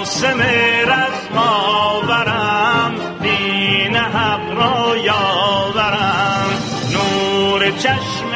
قاسم رزم آورم، دین حق را یاورم. نور چشم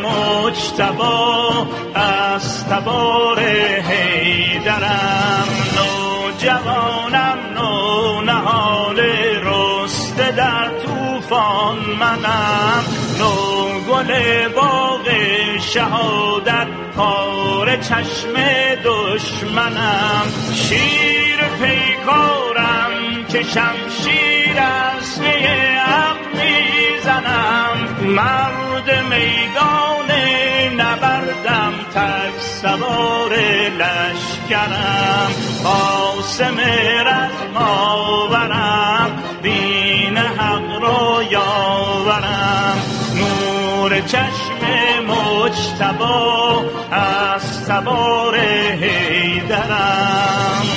مجتبی از تبار حیدرم. نوجوانم نونهال رسته در طوفان منم. نوگل باغ شهادت کار چشم دشمنم. شیر پیکارم که شمشیر از نی حق میزنم. مرد میدان نبردم، تک سوار لشکرم. قاسم رزم آورم، دین حق را یاورم. نور چشم مجتبی از تبار حیدرم.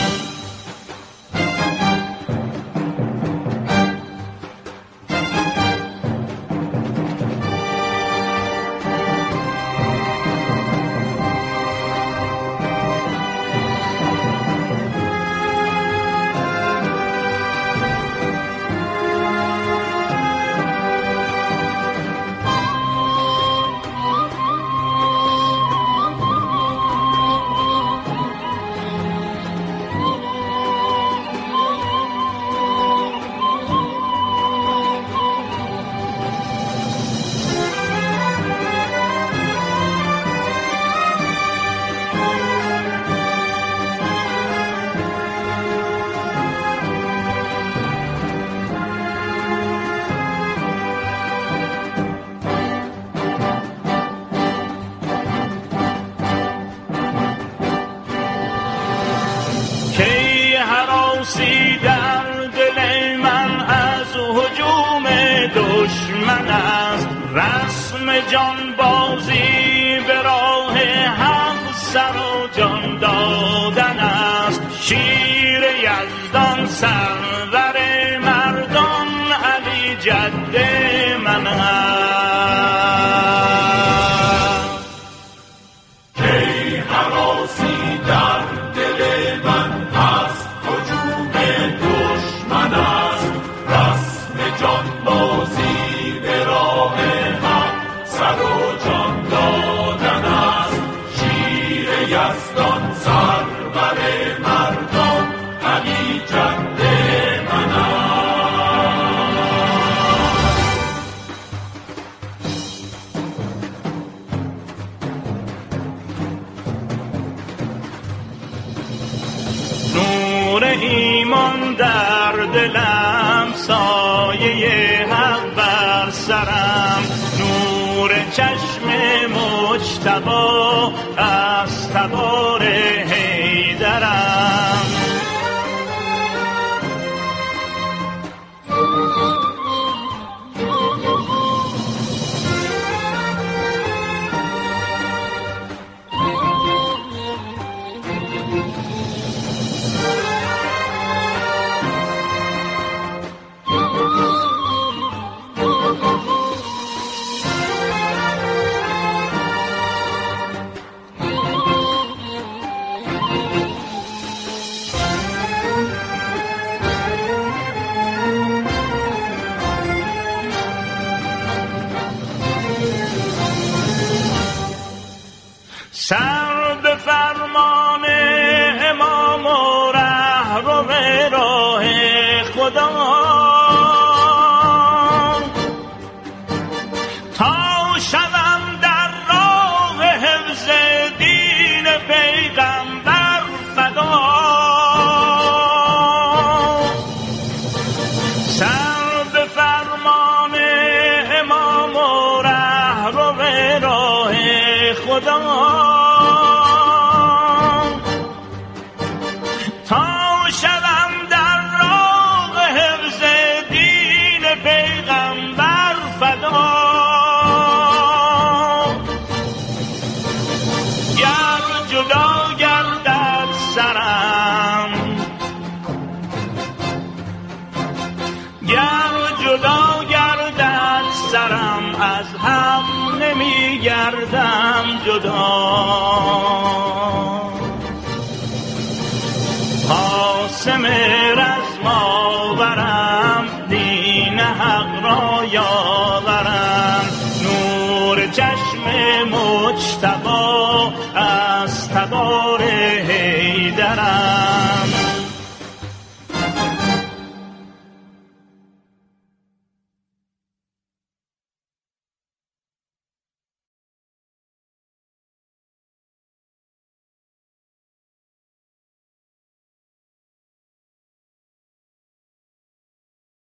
در دل من از هجوم دشمن است. رسم جان بازی به راه حق سر و جان دادن است. شیر یزدان سرور مردان علی جد من است. کی هراسی در دل من است، هجوم دشمن است. رسم جان بازی به راه حق سر و جان دادن است. شیر یزدان سرور مردان علی جد من است. نور ایمان در دلم، سایه حق بر سرم. نور چشم مجتبی از تبار حیدرم. سر به فرمان امام و رهرو راه خدا، تا شوم در راه حفظ دین پیغمبر فدا. سر به فرمان امام و رهرو راه خدا، از هم نمی گردم جدا. از تبار حیدرم.